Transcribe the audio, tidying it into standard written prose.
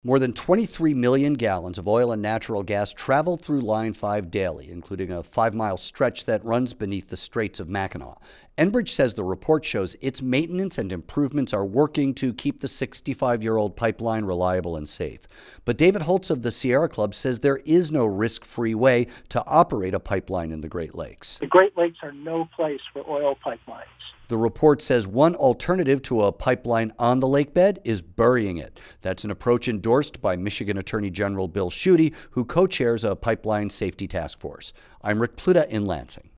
More than 23 million gallons of oil and natural gas travel through Line 5 daily, including a 5-mile stretch that runs beneath the Straits of Mackinac. Enbridge says the report shows its maintenance and improvements are working to keep the 65-year-old pipeline reliable and safe. But David Holtz of the Sierra Club says there is no risk-free way to operate a pipeline in the Great Lakes. The Great Lakes are no place for oil pipelines. The report says one alternative to a pipeline on the lakebed is burying it. That's an approach endorsed by Michigan Attorney General Bill Schuette, who co-chairs a pipeline safety task force. I'm Rick Pluta in Lansing.